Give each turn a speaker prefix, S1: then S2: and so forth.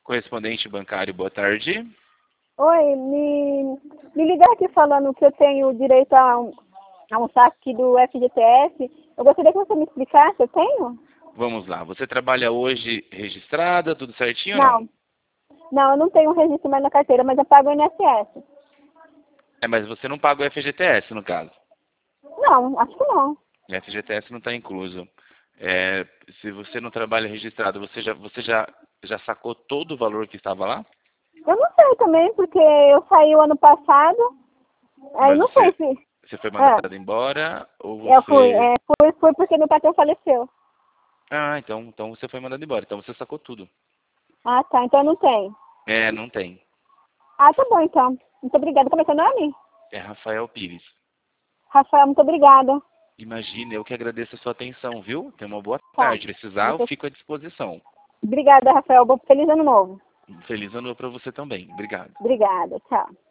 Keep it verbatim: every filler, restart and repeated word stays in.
S1: Correspondente bancário, boa tarde.
S2: Oi, me, me ligar aqui falando que eu tenho direito a um, a um saque do F G T S. Eu gostaria que você me explicasse, eu tenho?
S1: Vamos lá, você trabalha hoje registrada, tudo certinho ou
S2: Não.
S1: não?
S2: Não, eu não tenho registro mais na carteira, mas eu pago o I N S S.
S1: É, mas você não paga o F G T S, no caso.
S2: Não, acho que não.
S1: O F G T S não está incluso. É, se você não trabalha registrado, você já, você já, já sacou todo o valor que estava lá?
S2: Eu não sei também, porque eu saí o ano passado, aí
S1: Mas
S2: não sei
S1: você,
S2: se...
S1: você foi
S2: É,
S1: mandada embora ou
S2: eu fui,
S1: você...
S2: é, fui, fui porque meu patrão faleceu.
S1: Ah, então, então você foi mandado embora. Então você sacou tudo.
S2: Ah, tá, então não tem.
S1: É, não tem.
S2: Ah, tá bom então. Muito obrigada. Como é seu nome?
S1: É Rafael Pires.
S2: Rafael, muito obrigada.
S1: Imagina, eu que agradeço a sua atenção, viu? Tenha uma boa
S2: Tá.
S1: tarde. Precisar, eu fico à disposição.
S2: Obrigada, Rafael. Bom, feliz ano novo.
S1: Feliz ano novo para você também. Obrigado.
S2: Obrigada, tchau.